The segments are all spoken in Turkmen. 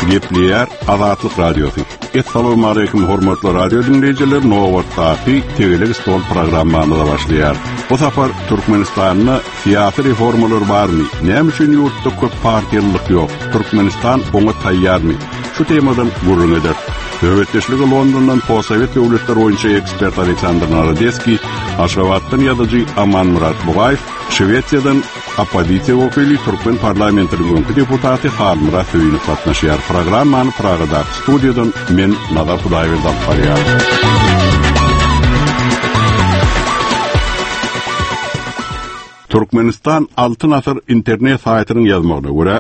Gepleyer Azatlyk Radiosu. Assalamu alaykum hormatly radio dinleyijiler. Nowatdaky Tegelik Stol programmanyna başlaýar. Bu safar Türkmenistanyň syýasy reformalar barmy? Näme üçin ýurtda köp partiýalyk ýok? Türkmenistan oňa taýýarmy? Şu temadan gurrun eder. Döwletçiligi Londondan Possovet döwletler boýunça ekspert Aleksandr Narodeski, Aşgabatdan ýazyjy Aman Murat Bugaýew, Şwediýadan opozisiýa wekili Türkmen parlamentiniň deputaty Halym Murat Öýünow gatnaşýar. Programmany Pragada studiýadan men Nazar Hudaýew barýar. Türkmenistan Altyn Asr internet saýtynyň ýazmagyna görä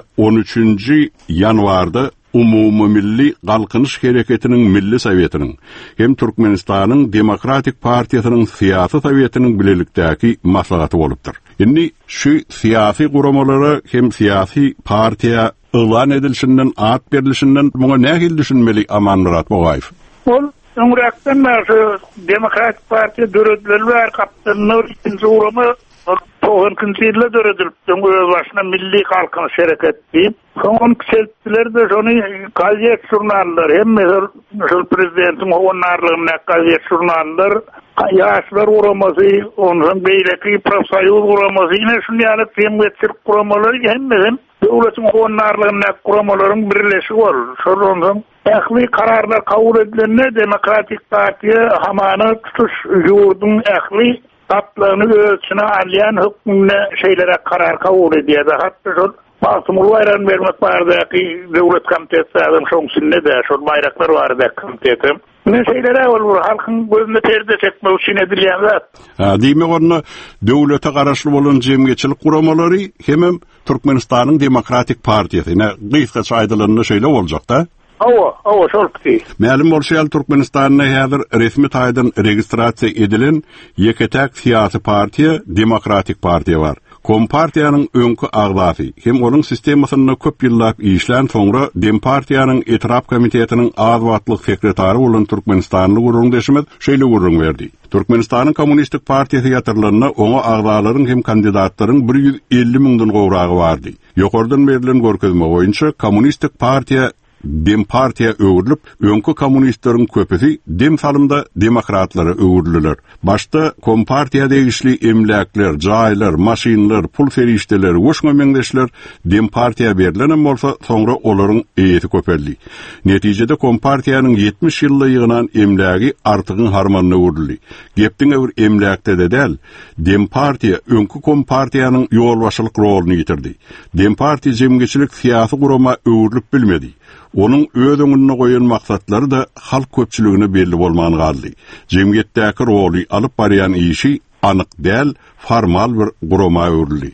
13 ýanwarda Umumy Milli Galkynyş Hereketiniň Milli Sowetiniň hem Türkmenistanyň Demokratik Partiýasynyň Syýasy Sowetiniň bilelikdäki maslahaty bolupdyr. Indi şu syýasy guramalary hem syýasy partiýa elan edilişinden, at berilişinden muňa nähil düşünmeli Aman Murat Bugaýew? Ol öňräkden şu Demokratik Partiýa döredilýär kapitanyň ikinji uramy Toğun kınçıyla döredilip, öz başına milli kalkınış hareket deyip, son kıselttiler de şonu gazet jurnallar, hem mesela prezidentin onarlığına gazet jurnallar, yaşlar uğraması, onun beyleki profsayol uğraması, yine şunu yani temgetçilik kuramaları, hem mesela devletin onarlığına kuramaların birleşik olur. Şunun ähli kararlar kabul edilenine Demokratik Partiýa hamana tutuş yurdun ähli tatlarını ölçüne alyan hükmüne şeylere karar kabul ediyordu. Hatta şu basımlı bayram vermek vardı ki devlet komitesi adam şonsunne de şu bayraklar vardı komitetim. Ne şeylere olur halkın gözüne perde çekmek için edilen zat. Demek onu devlete karşılık olan cemiyetçilik kuramalary hem Türkmenistanyň Demokratik Partiýasy. Gysgaça aýdylanynda şeýle boljak da. Awa şolkdy. Ma'lum bolşýar Türkmenistanyň häzir resmi taýdan registrasiýa edilen ýeketäk syýasy partiýa Demokratik Partiýa bar. Kompartiýanyň öňkü agzasy hem onuň sistemasyna köp ýyllap işlän soňra Dempartiýanyň etrap komitetiniň azwatlyk sekretary bolan Türkmenistanly gurrundaşymyz şeýle gurrun berdi. Türkmenistanyň Kommunistik Partiýasy ýatyrlaryna oňa agzalaryň hem kandidatlaryň 150 000 gowragy bardy. Ýokardan berilen görkezme boýunça Kommunistik Partiýa Dempartiýa öwrülip, öňkü kommunistleriň köpüsi dem salymda demokratlara öwrüler. Başda Kompartiýa degişli emlaklar, jaýlar, maşinlar, pul ferişdeler, woşma meňdeşler Dempartiýa berilenen bolsa, soňra olaryň eýeti köpeldi. Netijede Kompartiýanyň 70 ýyllygynyň emlagi artygyň harmanyna öwrüldi. Gepdiň öwür emlakda dedel, Dempartiýa öňkü Kompartiýanyň ýolbaşylyk roluny ýitirdi. Dempartiýa jemgyçilik syýasy gurama öwrülip bilmedi. Onun öz öňüne goýan maksatlary da halk köpçüligine belli bolmany galdy. Jemgyýetdäki roly alyp barýan işi anyk däl, formal bir gurama öwrüldi.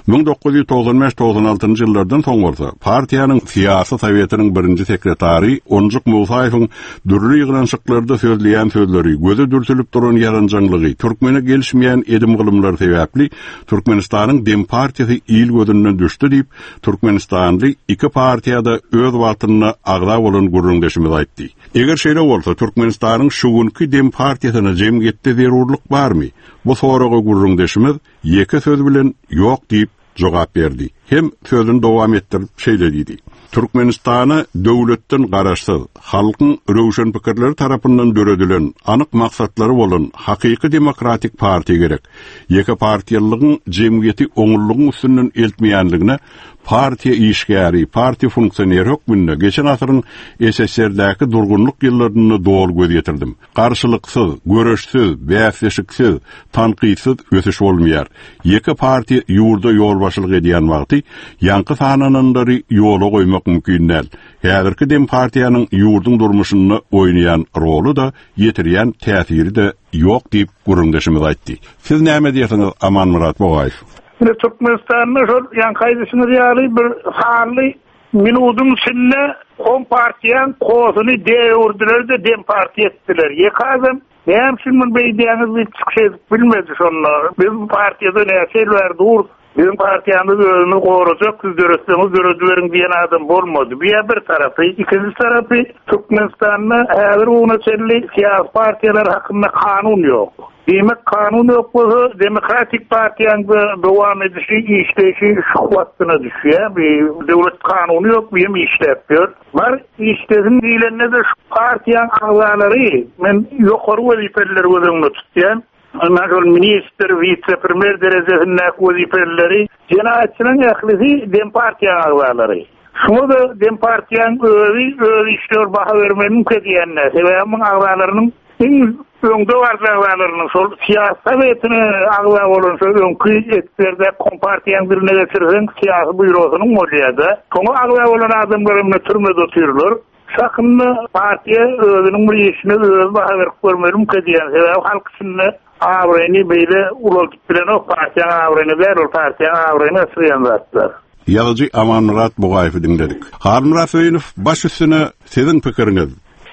1995-96 ýyllardan soň bolsa, partiýanyň syýasy sowetiniň birinji sekretary Onjuk Musaýewiň dürli ýygrançyklarda sözleýän sözleri, göze dürtülip duran ýaranjaňlygy, türkmene gelişmeýän edim gylymlar sebäpli Türkmenistanyň Dempartiýasy il gözünden düşdi diýip, Türkmenistanly iki partiýada öz watyna agza bolan gurrundaşymyz aýtdy. Eger şeýle bolsa, Türkmenistanyň şugunky Dempartiýasyna jemgyýetde zerurlyk barmy? Bu soraga gurrundaşymyz ýeke söz bilen ýok diýip jogap berdi. Hem sözüni dowam etdirip şeýle diýdi. Türkmenistany döwletden garaşsyz, halkyň röwşen pikirleri tarapyndan döredilen, anyk maksatlary bolan hakyky demokratik partiýa gerek. Ýeke partiýalygyň jemgyýeti oňurlugyň üstünden eltmeýänligine partiýa işgäri, partiýa funksioneri hökmünde geçen asyryň SSR-däki durgunluk ýyllaryny dol göz ýetirdim. Garşylyksyz, göreşsiz, bäsleşiksiz, tanqidsiz ösüş bolmaýar. Ýeke partiýa ýurda ýolbaşylyk edýän wagty ýanky sananandary ýola goýmak mümkin näl. Häzirki Dempartiýanyň ýurdun durmuşyny oýnaýan rolu da ýetirýän täsiri de ýok diýip gurrundaşymyz aýtdy. Siz näme diýersiňiz Aman Murat Bugaýew? Türkmenistan'da şu yan kaydısını diyarı bir hali minudun içinde Kompartiýanyň kozunu deýurdiler de Dempartiýa etdiler. Ýekazam hem şimdi beýdiýäňiz bir çykşyk bilmedi şonlar. Bizim partiýada näçeler dur, bizim partiýamyz özüni gorajak, siz döredilerin diýen adam bolmady. Bir tarapy, ikinji tarapy Türkmenistanda häzir ona çelli syýasy partiýalar hakynda kanun ýok. Demek kanun yok bolsa Demokratik Partiýanyň dowam edişi, işleşi şu wagtyna düşýär. Bir döwlet kanuny yok, bir işlepýär. Bar işlesin diýilende de şu partiýanyň agzalary men ýokary wezipeleri gözüňde tutýan. Anadolu minister, vice-premier derejesinde wezipeleri jenaatçynyň ählisi Dem Partiýanyň agzalary. Şunu da Dem Partiýanyň öz işler baha bermeli mümkin. Sebäbi agzalarynyň öňde barjaglarynyň şol siýasat wetini agla bolan öňkü ekspertler kompartiýanyň birine geçirsen siýasat buýrugynyň molýada. Şoňa agla bolan adamlaryny türmede tutýarlar. Şakynly partiýa özüniň bu işini öz baha berip görmeli mümkin. Sebäbi halk üçin awryny beýle ulaşyp bilen o partiýanyň awryny berýär, o partiýanyň awryny sürýänler. Ýazyjy Amanmurat Bugaýewy dinledik. Harmurat Öýünow, baş üstüne siziň pikiriňiz?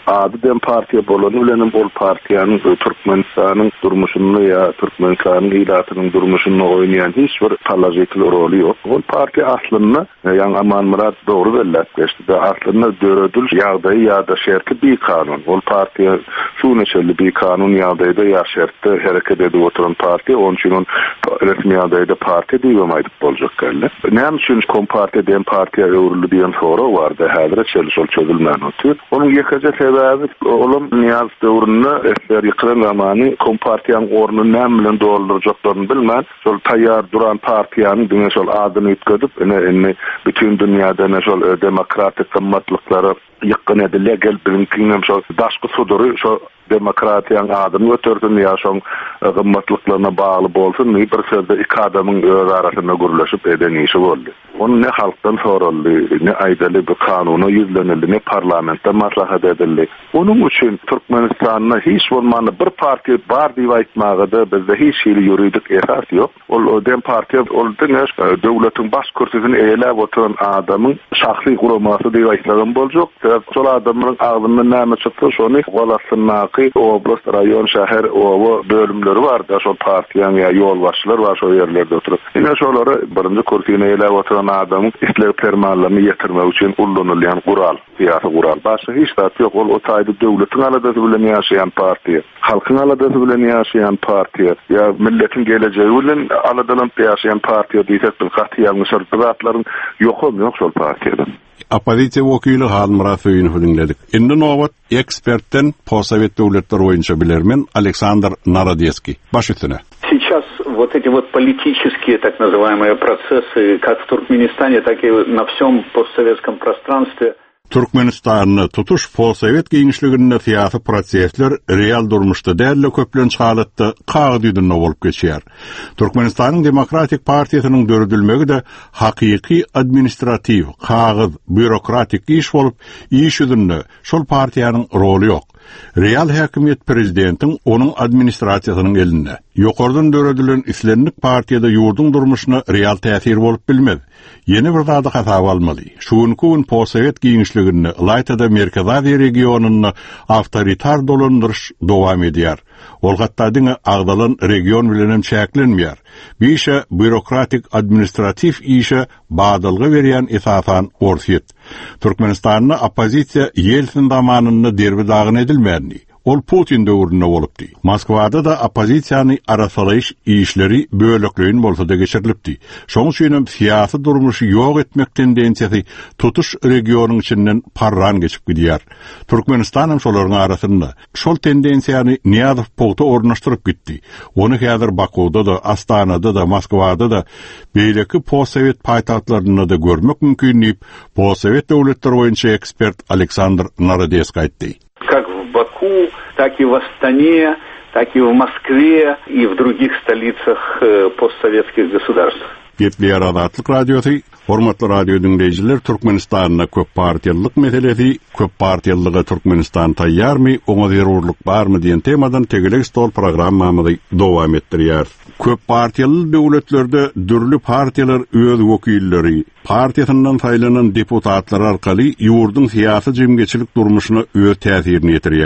Dem partiýa bolan bilen bol partiýanyň Türkmenistanyň durmuşyny ýa Türkmenistanyň ilatynyň durmuşyny oýnaýan hiç bir palajyk roli ýok. Bol partiýa aslynda ýa Amanmurat dogry belläp geçdi. Aslynda döredil ýagdaý ýa-da şertli bir kanun. Bol partiýa şu neçeli bir kanun ýagdaýda ýa şertde hereket edip oturan partiýa, onun üçin resmi ýagdaýda partiýa diýilmeydi boljak gelle. Näme üçin kompartiýa dem partiýa öwrüli diýen soru bardy. Häzir çelişol çözülmän otur. Onuň ýekje oğlum Niyaz döwründe esler ýykylan zamany kompartiýanyň ornuny näme bilen doldurjaklaryny bilmän, şol taýýar duran partiýanyň diňe şol adyny ýetgedip, ene bütün dünýäde şol demokratik gymmatlyklary ýykyn edilýär, gel bilinkiňem şol daşky sudury şol demokratiýanyň adyny götürdüm ýa şoň gymmatlyklaryna bagly bolsun, bir sözde iki adamyň öz arasyna gürleşip eden işi boldy. Onu ne halktan soruldy, ne aýdaly bir kanuny ýüzlenildi, ne parlamentde maslahat edildi. Onun üçin Türkmenistanyň hiç bolmany bir partiýa bar diýip aýtmagyda bizde hiç ýuridik esas ýok. Ol dem partiýa ol döwletiň baş kürsüsini eýelep oturan adamyň şahsy guramasy diýip aýtlagan boljak. Şol adamyň agdyna näme çykdy, şonu golasynaky oblast, raýon, şäher o bölümleri bar da şol partiýanyň ýa ýol başçylary bar şo ýerlerde oturup. Ine şolary birinji kürsüne eýelep oturan adamyň isleg fermanlaryny ýetirmek üçin ullanylýan gural, siýasy gural. Başga hiç zat ýok. Ol o taýda döwletiň aladasy bilen ýaşaýan partiýa, halkyň aladasy bilen ýaşaýan partiýa, ýa milletiň gelejegi bilen aladalyp ýaşaýan partiýa diýsek, bil gaty şartlaryň ýok şol partiýada. Opozisiýa wekili Harmurat Öýünow dinledik. Indi nowat ekspertden Possovet döwletleri boýunça bilermen Aleksandr Narodeski. Baş üstüne. Сейчас вот эти вот политические так называемые процессы, как в Туркменистане, так и на всем постсоветском пространстве. Türkmenistanyny tutuş Possovet giňişliginde siýasy prosesler real durmuşda dälle köplenç halatda kagdydyna bolup geçýär. Türkmenistanyň Demokratik Partiýasynyň döredilmegi de hakyky administrativ, kagyz, bürokratik iş bolup, iş ýüzünde şol partiýanyň roli ýok. Real häkimiýet prezidentiň onuň administrasiýasynyň elinde. Ýokardan döredilen islenlik partiýada ýurduň durmuşyna real täsir bolup bilmez. Yeni bir zady hasap almaly. Şunkun Possovet giňişligini Laytada Merkezi regionuny awtoritar dolandyryş dowam edýär. Ol gatdadyň agdalan region bilen çäklenmeýär. Biýşe bürokratik administrativ işe badalgy berýän esasan orsyet. Türkmenistanyň opozisiýa Yeltsin zamanyny derbidagyn edilmänli. Ol Putin döwründe bolupdy. Moskwada da opozisiýany arasalaýyş işleri bölekleýin bolsa da geçirilipdi. Şoň üçin siýasy durmuşy ýok etmek tendensiýasy tutuş regionyň içinden parran geçip gidýär. Türkmenistan hem şolaryň arasynda şol tendensiýany Niýazow pogta ornaşdyryp gitdi. Ony häzir Bakuda da, Astanada da, Moskwada da beýleki postsovet paýtagtlaryna da görmek mümkin diýip postsovet döwletleri boýunça ekspert Aleksandr Narodeski aýtdy. В Баку, так и в Астане, так и в Москве и в других столицах постсоветских государств. Gepli Azatlyk Radiosu, hormatly radio dinleýijiler, Türkmenistanyna köp partiýalyk meselesi, köp partiýalyga Türkmenistan taýýarmy, oňa zerurlyk barmy diýen temadan tegelik stol programmamyzy dowam etdirýär. Köp partiýaly döwletlerde dürli partiýalar öz wekilleri, partiýasyndan saýlanan deputatlar arkaly ýurdun siýasy jemgyçilik durmuşyna öz täsirini ýetirýär.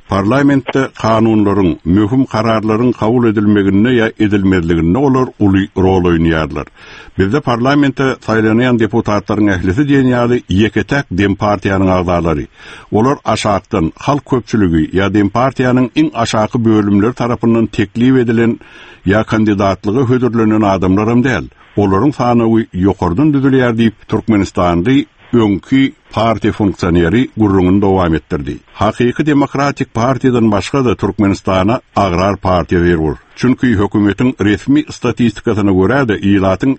parlamentde kanunlaryň, möhüm kararlaryň kabul edilmegine ya edilmezligine olar uly rol oýnaýarlar. Bizde parlamentde saýlanýan deputatlaryň ählisi diýen ýaly ýeketek Dem partiýanyň agdalary. Olar aşakdan halk köpçüligi ya Dem partiýanyň iň aşaky bölümleri tarapyndan teklip edilen ya kandidatlygy hödürlenen adamlarym däl. Olaryň sany ýokardan düzülýär diýip Türkmenistandy öňkü parti funksioneri gurrungyny dowam etdirdi. Hakyky Demokratik partiýadan başga da Türkmenistana Agrar partiýa berýär. Çünki hökümetiň resmi statistikasyna görä de ýylatyň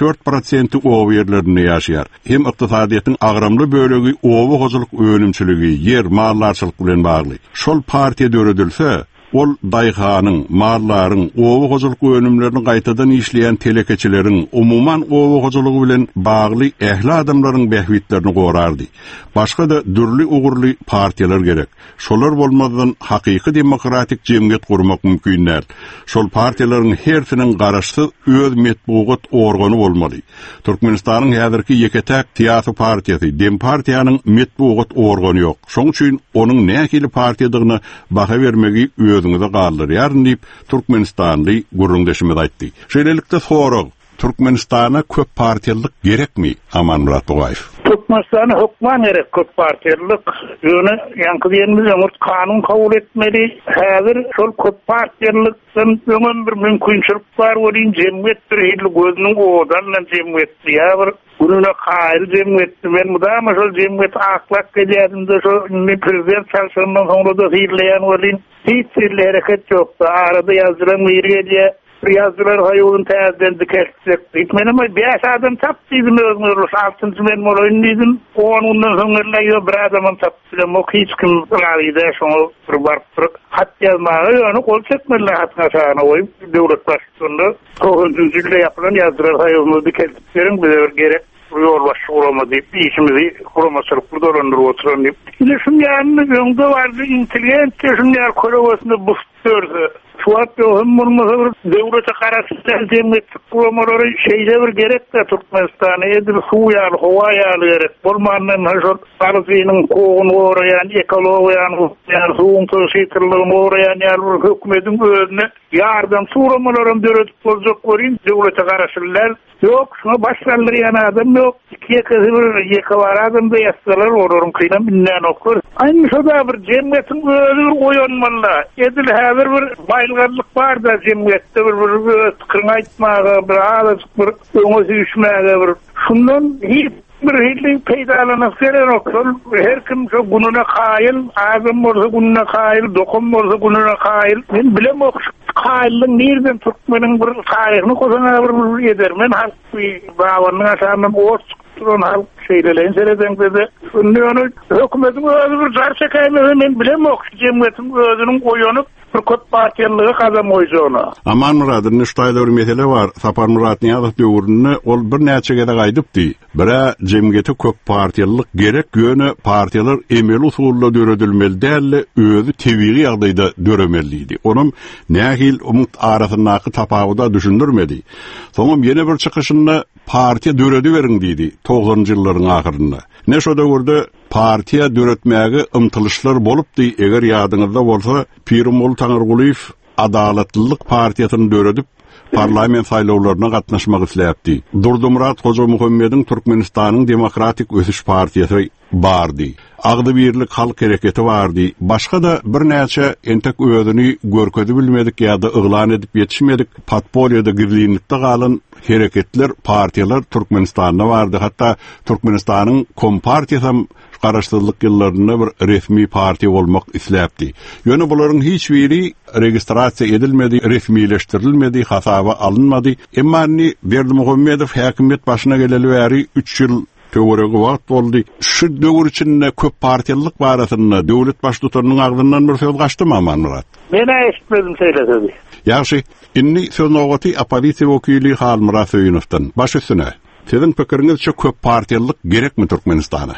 54% owa ýerlerinde ýaşaýar. Hem ykdysadyýatyň agramly bölegi owa goşuluk önümçiligi, ýer mallarçylyk bilen bagly. Şol partiýa döredilse, ol daýhanyň, marlaryň, owa goşuluk önümlerini gaýtadan işleýän telekeçileriň, umuman owa goşulugy bilen bagly ähli adamlaryň behwitlerini gorardy. Başga da dürli ugurly partiýalar gerek. Şolar bolmadan hakyky demokratik jemgyýet gurmak mümkin däl. Şol partiýalaryň hersiniň garaşy öz metbuat organy bolmaly. Türkmenistanyň häzirki ýeketek tiýasy partiýasy, Dem partiýanyň metbuat organy ýok. Şoň üçin onuň näkili partiýadygyny baha bermegi özüňize galdyr. Ýaryn diýip Türkmenistanly gurrundaşymy aýtdy. Şeýlelikde sorag, Türkmenistana köp partiýalyk gerekmi? Aman Murat Ogaýew. Türkmenistan'a hukman gerek köp partiýalyk. Ýöne ýanky diýenimiz kanun kabul etmeli. Häzir şol köp partiýalykdan öňen bir mümkinçilik bar bolýan jemgyýet bir hili gözüniň odan jemgyýet ýa-bir gününe gaýry jemgyýet. Men mudama şol jemgyýet aklak gelýärinde şol prezident çalşandan soňra da hirleýän bolýan. Hiç hareket ýokdy. Arada ýazylan ýerge Yazılar hayolun täzeden dikelsek. Itmenem beş adam tapdydım özüňe şaltynçy men molaynydyň. Onundan soňra ýa bir adamam tapdym. O hiç kim gaýda şoňa bir barp hat ýazmagy ýa-ni kol çekmeli hatna şana oýup döwlet başçysyny tohunjylyk ýapylan yazılar hayolun dikelsek bir gerek. Yol başı olamadı deyip, işimizi kuramaçılık burada olanları oturan deyip. Şimdi şun yanında yönde vardı, intelligentçe şun yer korovasında bıstırdı. Suat yoğun vurmasa bir devlete karasından cemiyetlik kuramaları şeyde bir gerek de Türkmenistan'a edir su yağlı, hava yağlı gerek. Olmanın haşor parasının koğunu uğrayan, ekoloğuyan, suğun tığışıtırlığını uğrayan hükümetin önüne yardım suramalarım dörötüp olacak göreyim, devlete karasırlar. Yok, şuna başlarlar yana adam yok. İkiye kızı bir yeka var adam da yasalar olurum kıyla binden okur. Aynı şurada bir cemiyetin özür oyanmalı. Edil hazır bir bayılgarlık var da cemiyette bir tıkırın aytmağı, bir ağızlık bir öngözü düşmeğe bir. Şundan hiç bir hilli peydalanıp gelen okul. Her kim şu gününe kayıl, ağzım olsa gününe kayıl, dokum olsa gününe kayıl. Ben bilem okuşuk. Kaýlyň nerden Türkmenin bir taýygyny kozana bir eder. Men halk bawaryny aşandan oçturan halk şeýlelerin sereden dedi. Şunu hökümetiň özü bir jarça käme men bilemok. Jemgyýetiň özüniň oýanyp bir köp partiýalygy kazan moýjany. Aman Murat'ın ştaýda bir mesele var. Sapar Murat ýa-da döwründe ol bir näçe gede gaýdypdy. Bira jemgyýete köp partiýalyk gerek ýöne partiýalar emel usulda döredilmeli däl, özü tebiği ýagdaýda döremeliydi. Onum nähil umut arasyndaky tapawuda düşündirmedi. Soňam ýene bir çykyşynda partiýa döredi beriň diýdi 90-njy ýyllaryň ahyrynda. Ne şoda gördi partiýa döretmäge ymtylışlar bolupdy. Eger ýadyňyzda bolsa Pirimol Taňyrguliýew Adalatlylyk partiýasyny döredip parlament saýlawlaryna gatnaşmak isläpdi. Durdymurat Hoca Muhammediň Türkmenistanyň Demokratik Ösüş partiýasy bardy. Agdy birlik halk hereketi bardy. Başga da bir näçe entek özüni görkedi bilmedik ýa-da yglan edip ýetişmedik. Patpoliýada girliňlikde galan hereketler, partiýalar Türkmenistanda bardy. Hatda Türkmenistanyň Kompartiýasy garaşdyrlyk ýyllarynda bir resmi partiýa bolmak isläpdi. Ýöne bularyň hiç biri registrasiýa edilmedi, resmileşdirilmedi, hasaba alınmady. Emmanni Berdimuhammedow häkimet başyna geleli bäri 3 ýyl töweregi wagt boldy. Şu döwür içinde köp partiýalyk barasynda döwlet baş tutanyň agdyndan bir söz gaçdymy Aman Murat? Men eşitmedim söýledi. Ýaşy, inni söz nogaty opozisiýa wekili Hal Murat Öýünowdan. Baş üstüne. Sizin pikiriňiz şu köp partiýalyk gerekmi Türkmenistana?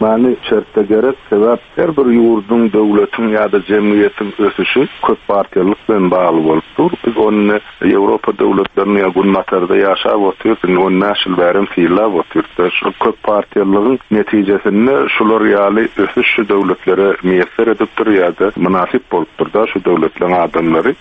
Mani şertte gerek sebep her bir yurdun, devletin ya da cemiyetin ösüşü köp partiyalyk bilen bağlı bolupdur. Biz onu Avrupa devletlerini ya Gunnatarda yaşap oturup, onu naşil verim fiillap oturup. Şu köp partiyalygyň netijesinde şular ýaly ösüş şu devletlere miýesser edipdir ya da münasip bolupdur da şu devletlerin adamları.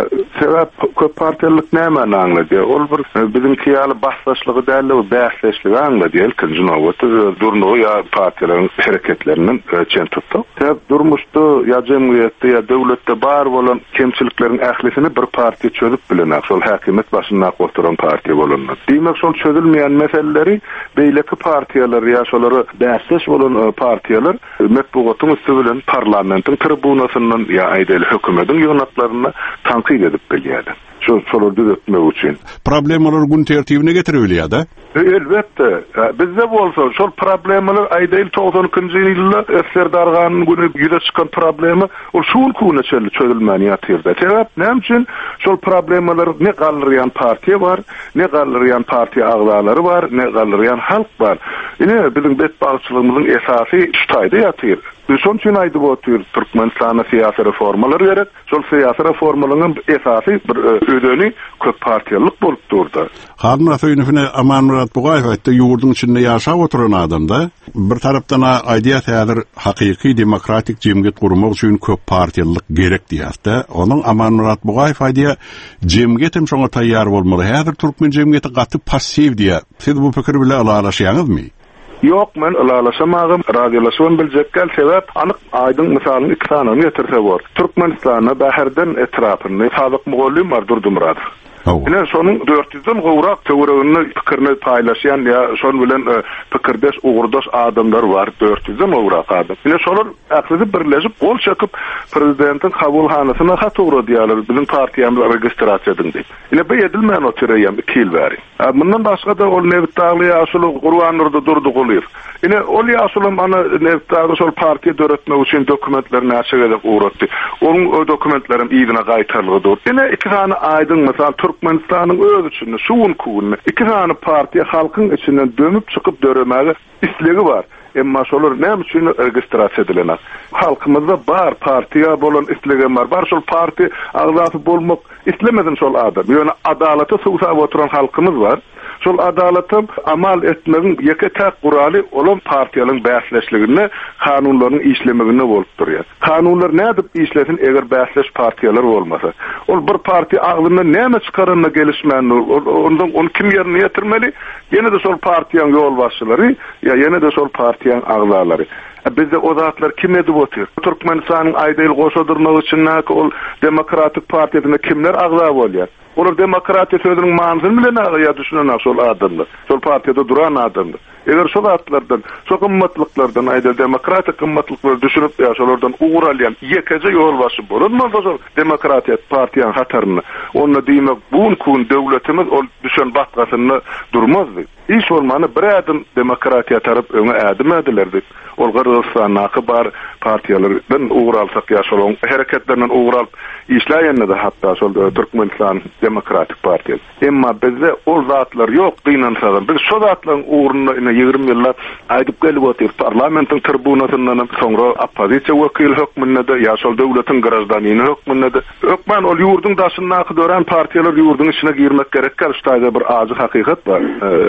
Sebep köp partiyalyk näme aňlady? Ol bir bizim ýaly başlaşlygy däl, bäsleşligi aňlady. Ilkinji nowatda durnugy ya partiýalaryň hereketlerinden çen tutdy. Sebep durmuşda ya cemiyetde ya devlette bar bolan kemçiliklerin ählisini bir partiýa çözüp bilenär. Şol häkimet başynda oturan partiýa bolanlar. Diýmek şol çözülmeýän meseleleri beýleki partiýalar ya şolary bäsleş bolan partiýalar metbugatyň üstü bilen parlamentiň tribunasyndan ya aýdyl hökümetiň ýygnaklaryna tanqid edip bilýärdi. Şolar düzeltmek üçin. Problemalar gün tertibine getirilýär-de. Elbette. Bizde bolsa şol problemalar aýdyl 92-nji ýylda Eslerdarganyň güni ýüze çykan problemi ol şol kuny çözülmän ýatyrdy. Sebäp näme üçin şol problemalar ne gallyrýan partiýa bar, ne gallyrýan partiýa agzalary bar, ne gallyrýan halk bar. Ine bizim betbaçylygymyzyň esasy şu taýda ýatyr. Şol üçin aýdyp otur Türkmenistana syýasy reformalar gerek. Şol syýasy reformalaryň esasy bir ödeni köp partiýalyk bolup durdy. Harun Rafiňowne Amanmurat Bugaýew aýtdy, ýurdun içinde ýaşap oturan adamda bir tarapdan aýdýar häzir hakyky demokratik jemgyýet gurmak üçin köp partiýalyk gerek diýär. Onuň Amanmurat Bugaýew aýdýar, jemgyýetim şoňa taýýar bolmaly. Häzir türkmen jemgyýeti gaty passiv diýär. Siz bu pikir bilen alalaşýaňyzmy? Yok, men alalaşamagym, radiolaşmam biljekkel sebäp anyk aýdyň misalyny iki sanany getirse bor. Türkmenistana bäherden etrapyny sadyk mugallim bar Durdumurad. Ine şonuň 400-den gowrak töweregini pikirini paýlaşýan ýa şol bilen pikirdeş ugurdaş adamlar bar, 400-den gowrak adam. Ine şolar aklysy birleşip gol çakyp prezidentiň kabulhanasyna hat ugurdy ýalar, bizim partiýamy registrasiýa edildi. Ine beýedilmän oturýan 2 ýyl bäri. Mundan başga da ol Nevtagly ýaşuly Gurbanurda durdy golyr. Ine ol ýaşuly ana Nevtagly şol partiýa döretmek üçin dokumentlerini açyk edip ugurdy. Onun o dokumentlerim ýygyna gaýtarlygydyr. Ine iki tane aýdyň mysal Türkmenistanyň öz içinde şuun kuwuny iki tane partiýa halkyň içinden dömüp çykyp döremäge islegi bar. Emma şolar näme üçin registrasiýa edilenler? Halkymyzda bar partiýa bolan islegi bar. Bar şol parti agzasy bolmak islemeden şol adam. Ýöne adalaty suwsap oturan halkymyz bar. Şol adalaty amal etmegiň ýeke täk guraly olan partiýalaryň bäsleşligini, kanunlaryň işlemegine bolup durýar. Kanunlar nädip işlesin eger bäsleş partiýalar bolmasa? Ol bir partiýa aglyna näme çykaranyna gelişmän, ondan onu kim ýerine ýetirmeli? Ýene de şol partiýanyň ýol başçylary, ýene de şol partiýanyň agzalary. Bizde o zatlar kim edip otur? Türkmenistanyň aýdyl goşadyrmagy üçin ol Demokratik partiýasyna kimler agza bolýar? Olar demokratiýa sözüniň manysyny bilen ýa düşünen şol adamlar. Şol partiýada duran adamlar. Eger şol atlardan, şol gymmatlyklardan aýdyl demokratik gymmatlyklar düşünüp ýaşalardan ugur alýan ýekeje ýol başy bolanma şol demokratiýa partiýanyň hataryny. Onda diýmek bu kun döwletimiz ol düşen batgasyny durmazdy. Hiç olmany bir adım demokratiýa tarap öňe ädim edilerdi. Ol Gürjistanyň bar partiýalardan ugur alsak ýaşalan hereketlerinden ugur alyp işläýänler de hatda şol Türkmenistan Demokratik Partiýa. Emma bizde ol zatlar ýok gynansadan. Biz şol zatlaryň uğruna 20 ýyllar aýdyp gelip otyr parlamentiň tribunasyndan soňra opozisiýa wekil hökmünde de ýa şol döwletiň grajdanyny hökmünde de ökmen ol ýurdun daşynda dören partiýalar ýurdun içine girmek gerekler. Ştaýda bir azy hakykat bar.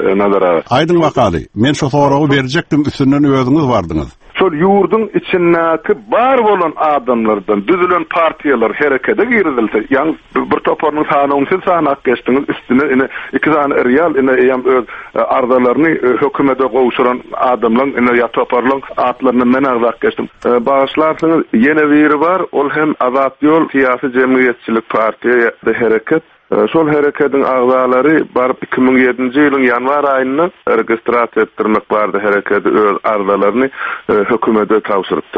Aydın wakaly. Men şo soragy berjekdim, üstünden özüňiz bardyňyz. Şol ýurdun içindäki bar bolan adamlardan düzülen partiýalar herekete girildi. Ýa bir toparnyň sanawyny sanak geçdiňiz, üstüne iki tane real ýa öz ardalaryny hökümete gowşuran adamlaryň ýa toparlaryň atlaryny men agzak geçdim. Başlarsyňyz ýene biri bar, ol hem Azat ýol syýasy jemgyýetçilik partiýa hereket. Şol hereketiň agzalary barıp 2007-nji ýylyň ýanwar aýynda registrasiýa etdirmek bardy, hereketi öz ardalaryny hökümete tawsyrypdyrdy.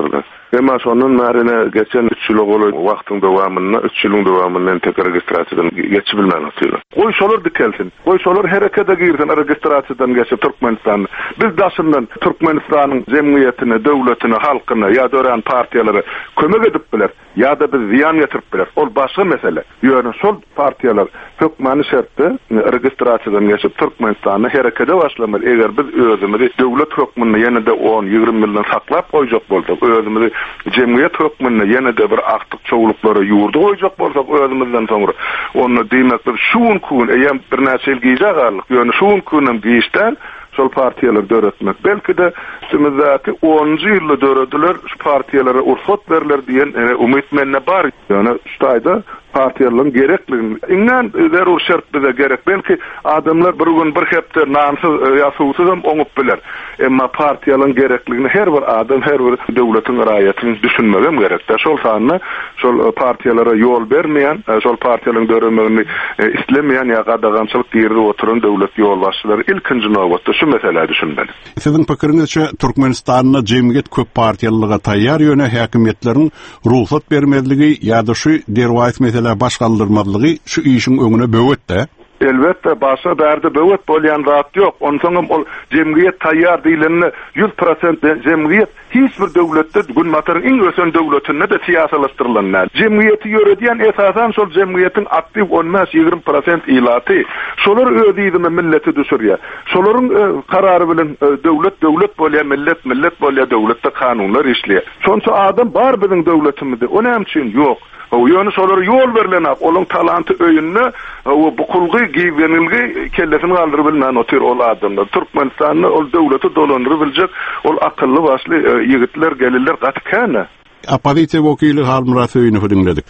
Emma sonun marine geçen 3 yıl olup wagtyň dowamyna 3 ýylyň dowamyna tekrar registrasiýadan geçibilmän otýlar. Goý şolar dikelsin. Goý şolar herekete girsen registrasiýadan geçip Türkmenistan. Biz daşyndan Türkmenistanyň jemgyýetine, döwletine, halkyna ýa dören partiýalary kömek edip biler. Ya da biz ziyan getirip biler. Ol başka mesele. Yani sol partiyalar hükmany şertde registrasiýadan geçip Türkmenistan'a herekete başlamaly. Eger biz özümüzi döwlet hükmüne ýene-de 10-20 ýyldan saklap goýjak bolsak, özümüzi jemgyýet hükmüne ýene-de bir aktyk çoğuluklara ýurdu goýjak bolsak, özümizden soňra onu diýmek bir şuun kun eýem bir näçe ýyl giýjak, ýöne şuun kunem giýişden sol partiyalar döretmek. Belki de sümizati 10-njy ýylda dörediler, şu partiyalara ursat berler diýen umyt menne bar. Yani ştaýda partiýalaryň gerekligini. Iňňän zerur şert bize gerek. Belki adamlar bir gün bir hepde namsyz ýa-suwsuz hem oňup biler. Emma partiýalaryň gerekligini her bir adam, her bir döwletiň raýatyny düşünmegem gerek. Şol sanyny, şol partiýalara ýol bermeýän, şol partiýalaryň döremegini islemeýän ýa gadagançylyk ýerde oturan döwlet ýolbaşçylary ilkinji nowatda şu mesele düşünmeli. Siziň pikiriňizçe Türkmenistanyň jemgyýet köp partiýalylyga taýýar ýöne häkimetleriň ruhsat bermezligi ýa-da şu derwayt başgaldırmadygy şu işin öňüne böwetde. Elbette başa bärde böwet bolýan zat ýok. Onsoňam ol jemgyýet taýýar diýileni 100% jemgyýet hiç bir döwletde gün mataryň iň ösen döwletinde de siýasalaşdyrylýan. Jemgyýeti ýöredýän esasan şol jemgyýetiň aktiv olmas 20% ilaty. Şolar öýdýärmi milleti düşürýär. Şolaryň karary bilen döwlet bolýar, millet bolýar, döwletde kanunlar işleýär. Şonça adam bar biziň döwletimizde. Onem üçin ýok. O ýöne şolary ýol berilenap, olaň talanty öýünne o bukulgy giýenilgi kellesini galdyryp bilmän otyr ol adamlar. Türkmenistanyň ol döwleti dolandyryp biljek, ol akylly başly ýigitler gelirler gatykana. Opozisiýa wekili Halmurat öýüni dinledik.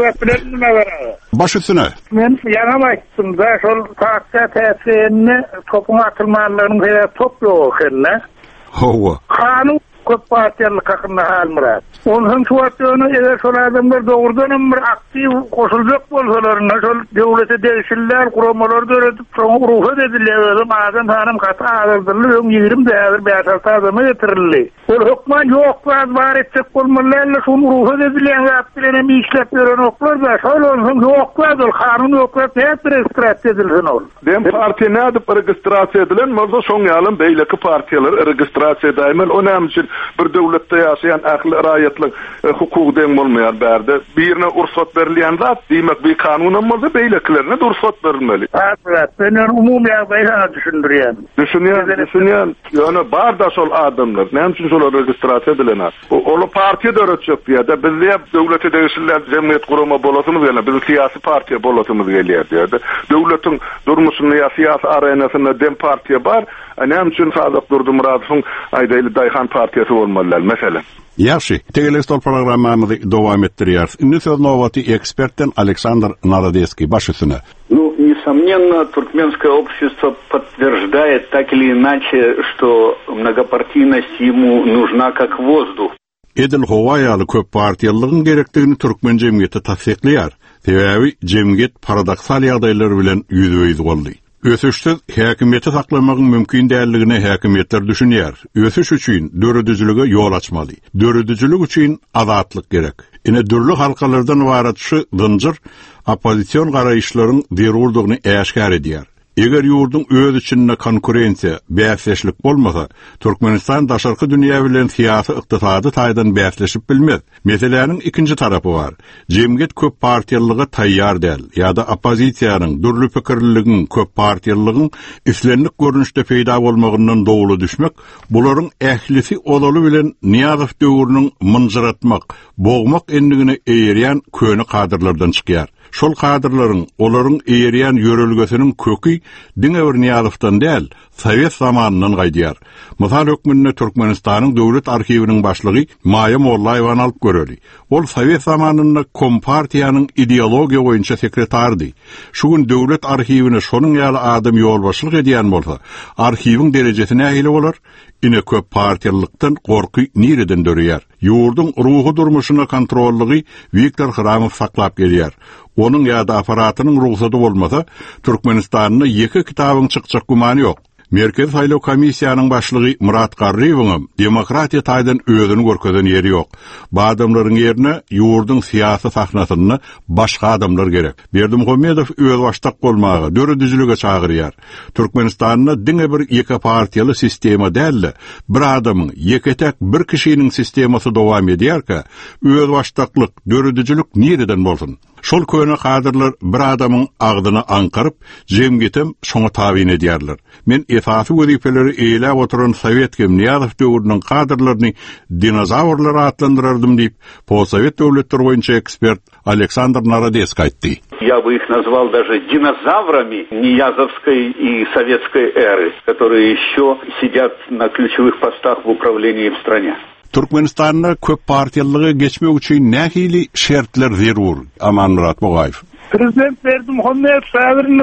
Baş üstüne. Men ýa-da aýtdym da şol partiýa täsirini topuň atylmanlaryny toploýarlar. Howa. Kanun köp partiýalyk hakynda Halmurat. Onun suwatdyny eger şol adamlar dogrudan bir aktiv koşuljak bolsalar, şol döwlete degişler, kuramalar döredip, soňra ruhsat edilýär, adam hanım gata agyrdylar, 20 däwir bäşalty adamy getirildi. Ol hukman ýok, bar etjek bolmalar, şonu ruhsat edilýän wagtlaryny işlep ýören oklar da, şol onun ýok, ol kanun ýok, hep registrasiýa edilýän ol. Dem partiýa näde registrasiýa edilen, bolsa şoň ýalym beýleki partiýalar registrasiýa edilmeli. Onem üçin bir döwletde ýaşaýan ähli raýatlyk hukuky deň bolmaýar bärde. Birine ursat berilýän zat, diýmek bir kanunam bolsa beýleklerine ursat berilmeli. Evet, ben umumy ýagdaýda düşündirýän. Düşünýän, ýöne bar da şol adamlar, näme üçin şol registrasiýa edilenler? Olu partiýa döretjek diýär, bizde döwlete degişler jemgyýet gurama bolasymyz gelýär, biz siýasy partiýa bolasymyz gelýär diýär. Döwletiň durmuşyny ýa siýasy arenasyna dem partiýa bar, näme üçin Sadyk Durdymuradowyň aýdaýly daýhan partiýasy bolmalylar meselen. Yaxşı, tegelestol programmamyzy dowam etdirýär. Indi söz nowaty ekspertden Aleksandr Narodeski baş üstüne. Несомненно, туркменское общество подтверждает так или иначе, что многопартийность ему нужна как воздух. Edil Howaýaly köp partiýalygyň gerekdigini türkmen jemgyýeti tasdikleýär. Sebäbi jemgyýet paradoksal ýagdaýlar bilen ýüzüýiz boldy. Ösüşsiz häkimiýeti saklamagyň mümkin däldigini häkimetler düşünýär. Ösüş üçin döredüjlüge ýol açmaly. Döredüjlük üçin azatlyk gerek. Ine dürli halkalardan ibaret şu dınjyr opozisiýon garaýyşlaryň deruldygyny äşkar edýär. Eger ýurdun öz içinde konkurensiýa, bäsleşlik bolmasa, Türkmenistan daşarky dünýä bilen siýasy ykdysady taýdan bäsleşip bilmez. Meseleniň ikinji tarapy bar. Jemgyýet köp partiýalylyga taýýar däl, ýa-da opozisiýanyň dürli pikirliligiň, köp partiýalylygyň islenlik görnüşde peýda bolmagyndan dowlu düşmek, bularyň ählisi olaly bilen Niýazow döwrüniň mınjyratmak, bogmak endigine eýerýän köni kadrlardan çykýar. Şol kadrlaryň, olaryň eýerýän ýörelgesiniň köki Diňewr Niýazowdan däl, Sowet zamanyndan gaýdýar. Mysal hökmünde Türkmenistanyň döwlet arkiwiniň başlygy Maýa Mollaýewan alyp göreli. Ol Sowet zamanynda Kompartiýanyň ideologiýa boýunça sekretardy. Şu gün döwlet arkiwine şonuň ýaly adam ýolbaşlyk edýän bolsa, arkiwiň derejesine ähli bolar. Ine köp partiýalylykdan gorky nireden dörýär. Ýurdun ruhy durmuşyna kontrollygy Viktor Hramow saklap gelýär. Onun ýa-da aparatynyň ruhsaty bolmasa, Türkmenistanyň 2 kitabyň çykjak gumany ýok. Merkez Sayloo Komissiýanyň başlygy Murat Garrywoň demokratiýa taýdan özüni görkezden ýeri ýok. Bu adamlaryň ýerine ýurdun syýasy sahnasyny başga adamlar gerek. Berdimuhammedow öz başdak bolmagy, döredüjlüge çagyrýar. Türkmenistanyň diňe bir ýeke partiýaly sistema däl, bir adamyň ýeketek bir kişiniň sistemasy dowam edýärkä, öz başdaklyk, döredüjlük nereden bolsun? Şol köne kadrlar bir adamın agdyny ankaryp, jemgitem şoňa tabyn edýärler. Men esasy wezifeleri eýlep oturan Sowet Niýazow döwrüniň kadrlaryny dinozawrlar atlandyrardım diýip, Possovet döwletleri boýunça ekspert Александр Народецкий aýtdy. Я бы их назвал даже динозаврами Ниязовской и советской эры, которые еще сидят на ключевых постах в управлении в стране. Türkmenistan'da köp partiýalygy geçmek üçin nähili şertler zerur? Aman Murat Bogaýew. Prezident Berdimuhammedow saýryny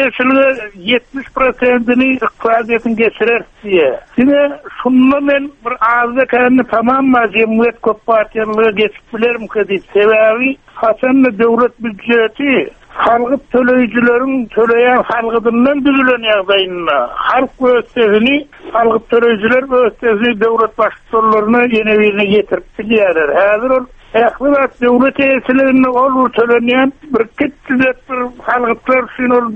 hususy 70%-ni iqtisadiýatyň geçirer diýe. Şeňe şundan men bir azda käni tamam majemiyet köp partiýalygy geçip bilerim ki, sebebi haçan döwlet büdjeti halkyp töleýijileriň töleýän halkydan düzülen ýagdaýynda halk göstesini halkyp töleýijiler göstesini döwlet başçylaryna ýene birine getirip bilýärler. Häzir ol ähliwat döwlet eýslerini ol tölenýän bir kitleler halkyplar üçin ol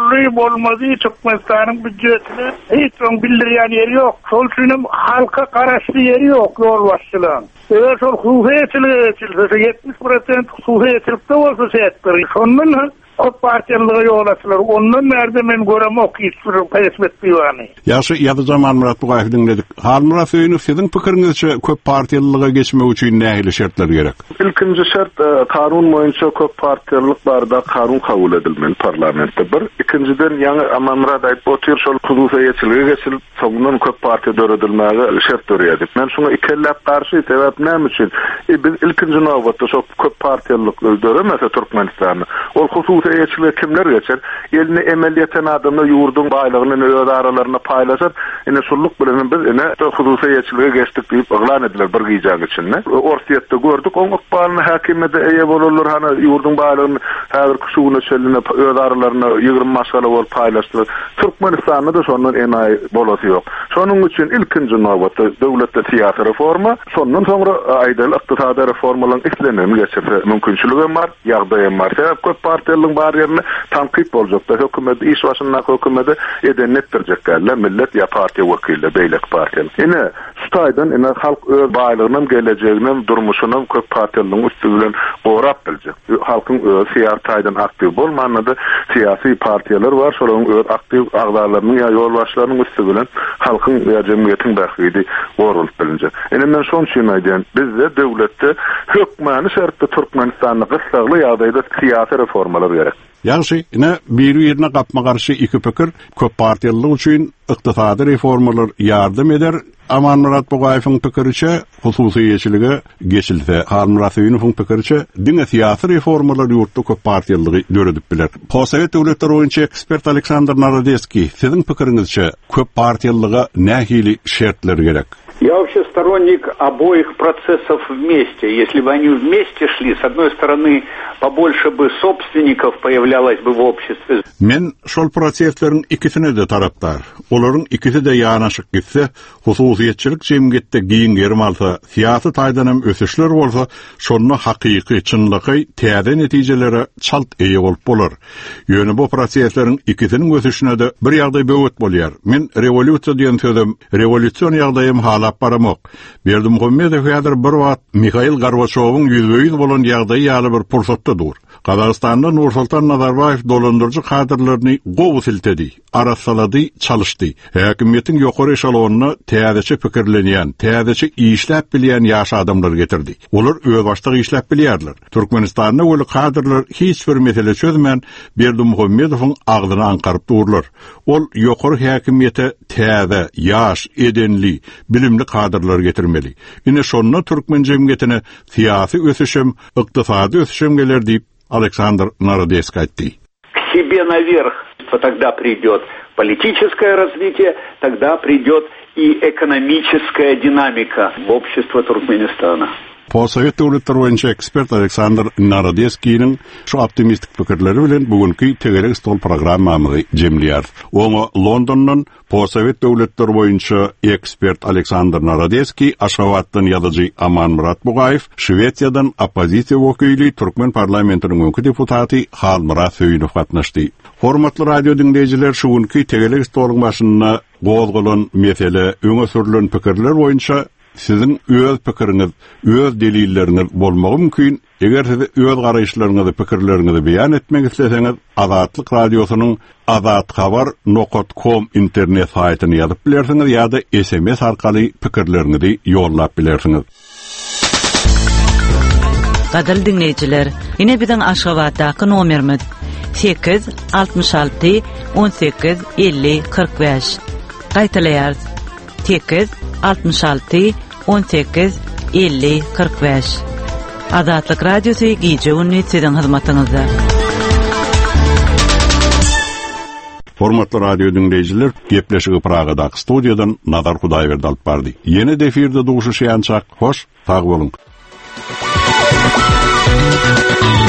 bolmady Türkmenistanyň büdjetini hiç bildirýän ýeri ýok. Şol üçin halka garaşly ýeri ýok ýol başçylaryň. Eğer şol hususiyetçilse 70% hususiyetçilikte olsa setleri. Şondan o partiýalygy ýolaşylar. Ondan merde men göremok hiçbir perspektiwany. Ýaşy ýady zaman Murat Bogaýew dinledik. Halmurat öýüni siziň pikiriňizçe köp partiýalyga geçmek üçin nähili şertler gerek? İlkinji şert kanun boýunça köp partiýalyk barda kanun kabul edilmeli parlamentde bir. İkinciden ýa-ni Murat aýtdy, şol hususiyetçilige geçilip soňdan köp partiýa döredilmäge şert dörýärdi. Men şoňa ikellep garşy sebäp näme üçin? Biz ilkinji nowbatda şol köp partiýalyk döremese Türkmenistanyň. Ol hususiyetçilige kimler geçer? Eline emeliýeten adamlar ýurdun baýlygyny öz aralaryna paýlaşar. Ene şulluk bilen biz ene hususiyetçilige geçdik diýip oglan ediler bir gyjak üçin. Orsiýetde gördük, oň ykbalyny häkimede eýe bolarlar, hana ýurdun baýlygyny häzir kuşugyna çeline öz aralaryna 20 maşgala bolup paýlaşdylar. Türkmenistanda da şondan enaý bolasy ýok. Şonuň üçin ilkinji nowbatda döwletde siýasy reforma, sondan soňra aýdal ykdysady reformalaryň islenmesi geçirse mümkinçiligi bar, ýagdaýy bar. Sebäp köp partiýalyň bar ýerine tanqid boljak da hökümet iş başynda hökümeti eden netdirjekler millet ýa partiýa wekilleri beýlek partiýalar. Ene şutaýdan ene halk öz baýlygynyň gelejeginiň durmuşynyň köp partiýalyň üstünden gorap biljek. Halkyň öz siýasatydan aktiv bolmanyny siýasy partiýalar bar, şolaryň öz aktiv agdarlarynyň ýa ýolbaşlarynyň üstünden halkyň ýa jemgyýetiň bähidi gorulyp bilinjek. Ene men şoň üçin aýdym, bizde döwletde hökmany şertde Türkmenistanyň gysgaly ýagdaýda siýasy reformalar gerek. Ýagşy, ine bir ýerine gapma garşy iki pikir köp partiýalyk üçin ykdysady reformalar ýardam eder. Aman Murat Bogaýewiň pikiriçe hususiyetçilige geçilse, Halmurat öýüniň pikiriçe diňe siýasy reformalar ýurtda köp partiýalygy döredip biler. Possovet döwletleri boýunça ekspert Александр Народецкий, siziň pikiriňizçe köp partiýalyga nähili şertler gerek? Я вообще сторонник обоих процессов вместе. Если бы они вместе шли, с одной стороны, побольше бы собственников появлялось бы в обществе. Men şol prosesleriň ikisine de tarapdar. Olaryň ikisi de ýanaşyk gitse, hususiyetçilik jemgyýetde giň gerim alsa, siýasy taýdan hem ösüşler bolsa, şonu hakyky, çynlygy, täze netijelere çalt eýe bolup bolar. Ýöne bu prosesleriň ikisiniň ösüşine de bir ýagdaý böwet bolýar. Men rewolýusiýa diýen sözüm, rewolýusiýa ýagdaýym halap baramok. Berdimuhammedow häzir bir wagt Mikhail Gorbaçowyň ýüzbeýiz bolan ýagdaýy ýaly bir pursatdadyr. Kazakstanda Nursultan Nazarbayev dolandırıcı kadrlaryny gowy siltedi, arasalady, çalışdy. Häkimiýetiň ýokary eşelonyna täzeçe pikirlenýän, täzeçe işläp bilýän ýaş adamlar getirdi. Olar öz başda işläp bilýärler. Türkmenistanda öyle kadrlar hiç bir mesele çözmän Berdimuhammedowyň agdyny ankaryp durlar. Ol ýokary häkimiýete täze, ýaş, edenli, bilimli kadrlar getirmeli. Ine şonda Türkmen jemgyýetine siýasy ösüşüm, ykdysady ösüşüm geler diýip Александр Народецкий aýtdy. К себе наверх тогда придет политическое развитие, тогда придет и экономическая динамика в общество Туркменистана. Postsovet döwletler boýunça ekspert Aleksandr Narodeskiň şu optimistik pikirleri bilen bugünkü Tegerek stol programmamy jemleýär. Oňa Londondan Postsovet döwletler boýunça ekspert Aleksandr Narodeski, Aşgabatdan ýazyjy Aman Murat Bugaýew, Şwediýadan opozisiýa wekili Türkmen parlamentiniň öňkü deputaty Halmurat Söýünow gatnaşdy. Hormatly radio dinleyijiler, şu günkü Tegerek stoluň başynda gozgulan mesele, öňe sürülen pikirler boýunça sizin öz pikiriňiz, öz delilleriniz bolmagy mümkin. Eger siz öz garaýşlaryňyzy, pikirleriňizi beýan etmek isleseňiz, Azatlyk radiosynyň azatxabar.com internet saýtyny ýazyp bilersiňiz ýa-da SMS arkaly pikirlerinizi ýollap bilersiňiz. Gadal dinleyijiler, ine biziň Aşgabatdaky nomerimiz 8 66 18 50 45. Gaýtalaýar 8 66 18 50 45. Azatlyk radiosu gije ünni sizin hyzmatyňyzda. Hormatly radio dinleyijiler, gepleşigi Pragadaky studiýadan Nadar Hudaýberdi alyp bardy. Ýene efirde duguşýançak, hoş, sag boluň.